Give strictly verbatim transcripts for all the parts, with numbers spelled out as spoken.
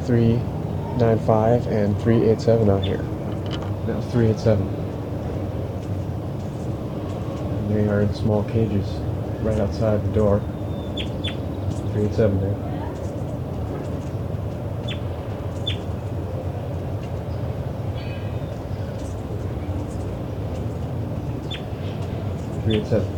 three nine five and three eight seven out here. Now three eight seven. And they are in small cages right outside the door. three eight seven there. three eight seven.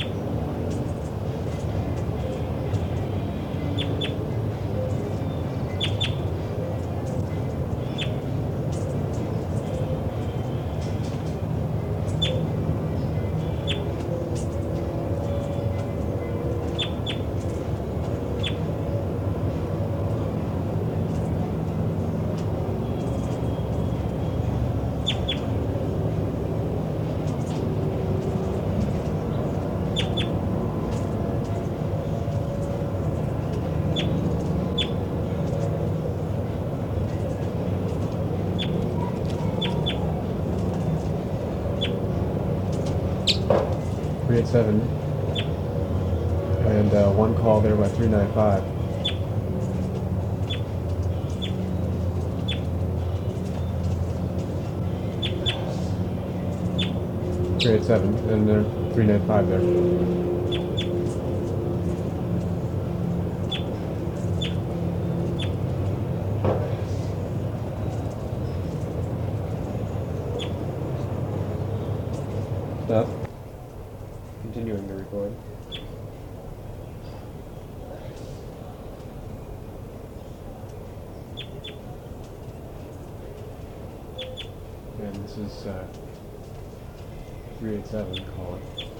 three eight seven, and uh, one call there by three nine five. three eight seven, and they're three nine five there. Stop. Continuing to record. And this is uh, three eight seven calling.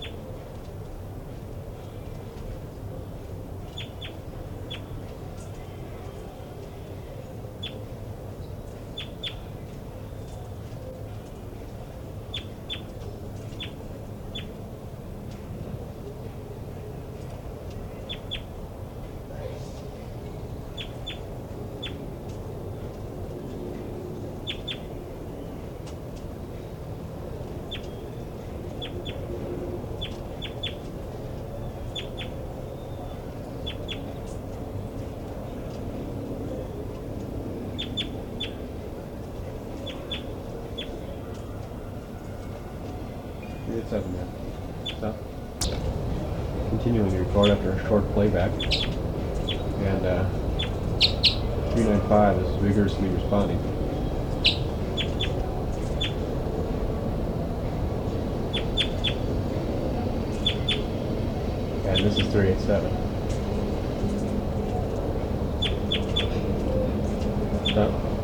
three eight seven there. Stop. Continuing to record after a short playback. And uh, three nine five is vigorously responding. And this is three eight seven. Stop.